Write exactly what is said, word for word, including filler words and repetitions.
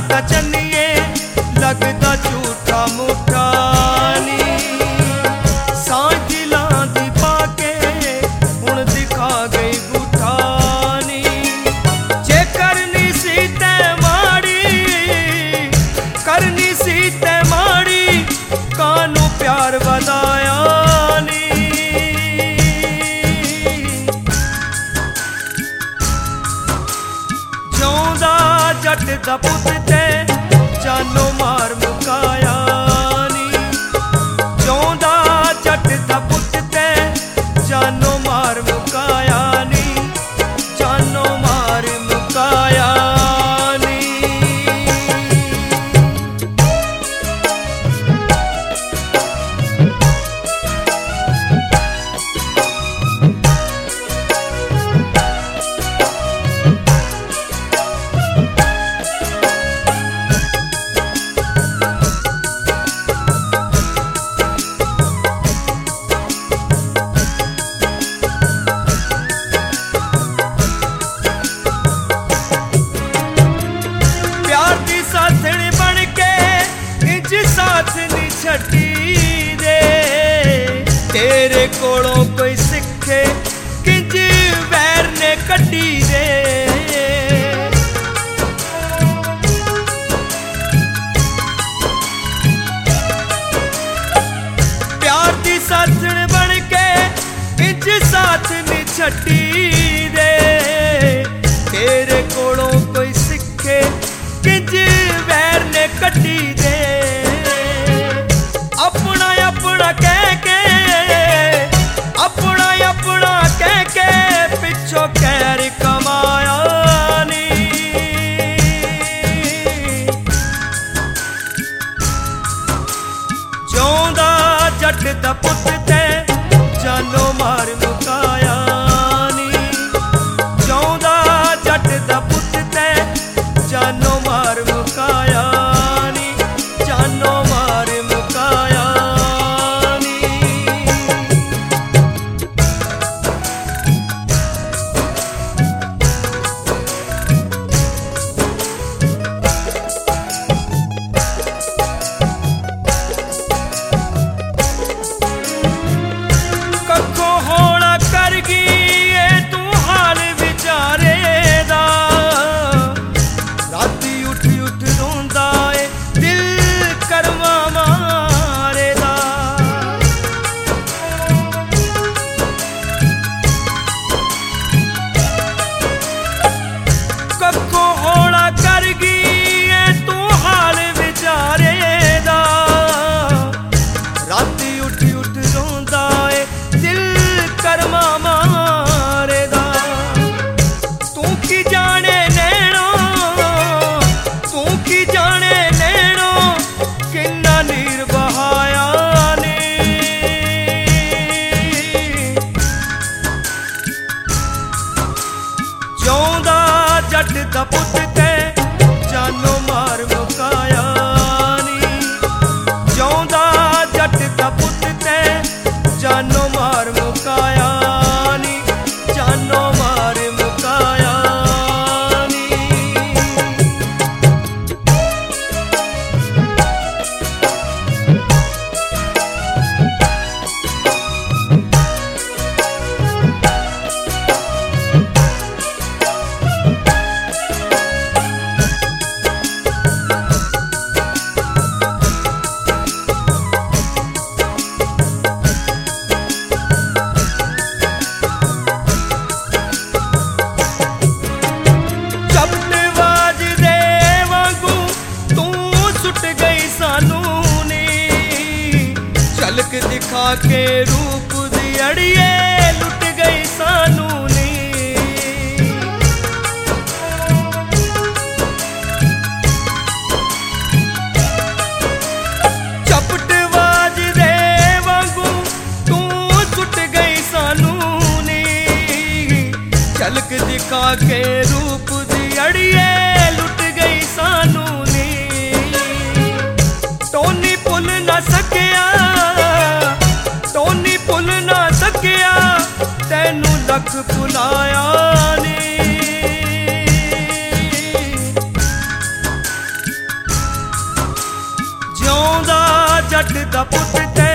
साडा चन्निए लगदा झूठा मुठा नी। सांझ दिलां दी पाके हुण दिखा गई गुठानी। जे करनी सी ते माड़ी करनी सी ते माड़ी कानू प्यार वधाया नी। जिउंदा जट दा पुत ते जानो मार मुकाया नी। जिउंदा जट दा पुत ते जानो मार मुकाया नी। जानो मार मुकाया नी। छड्डी दे तेरे कोलों कोई सिखे किंज वैर ने कड्डी दे। प्यार दी साथण बन के किंज साथ नी छड्डी दे तेरे कोलों कोई सिखे किंज वैर ने कड्डी दे। अपना अपना कह के अपना अपना कह के पिछों कैर कमाया नी। जिउंदा जट दा पुत ते जानो मार मुकाया नी। जिउंदा जट दा पुत ते जानो मार मुकाया नी। जानो मार मुकाया नी। कखो होना कर गई तू हाल विचारे दा। राती उठ उठ रोंदा ए दिल करवा मारे दा। कखो होना कर गई तू हाल विचारे दा। राती उठ उठ रोंदा ए दिल करवा मारे दा। तू की जाने नैनो तू की जाने नैनो किन्ना नीर बहाया नी। जिउंदा जट दा पुत ते जानो मार मुकाया नी। जिउंदा जट दा पुत ते जानो मार मुकाया नी। जानो मार मुकाया नी। दिखा के रूप दी अड़िए लुट गई सानू नी। चपट बाज दे वांगू तू सुट गई सानू नी। झलक दिखा के रूप दी अड़िए लुट गई सानू नी। टोनी पुल न सकिया टोनी पुल ना सकिया तैनू लख पुलाया नी। जट दा पुत ते